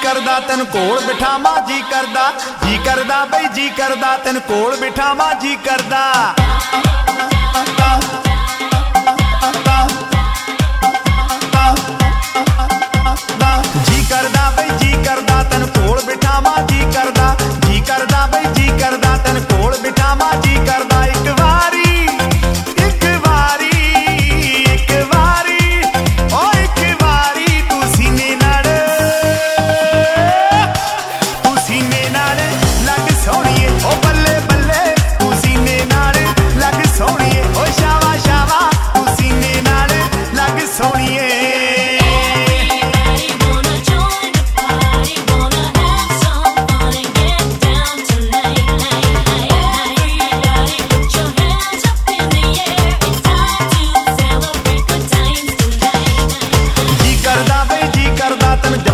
करदा तेन कोल बिठावां जी करदा बई जी करदा तेन कोल बिठावां जी करदा बई जी करदा तेन कोल बिठावां जी करदा बई जी करदा तेन कोल बिठावां जी करदा एक वारी ओ एक वारी तू सीने नाल लग सोहणीए ओ बल्ले बल्ले तू सीने नाल लग सोहणीए ओ शावा शावा तू सीने नाल लग सोहणीए जी करदा